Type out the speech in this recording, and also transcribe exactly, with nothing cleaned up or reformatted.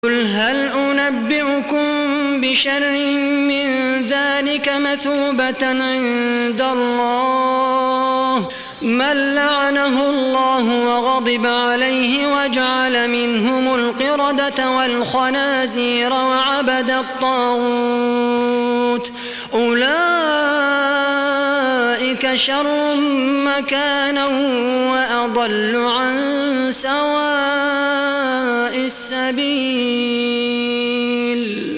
قل هل أنبئكم بشر من ذلك مثوبة عند الله من لعنه الله وغضب عليه وجعل منهم القردة والخنازير وعبد الطاغوت أولئك شر مكانا وأضل عن سواء السبيل.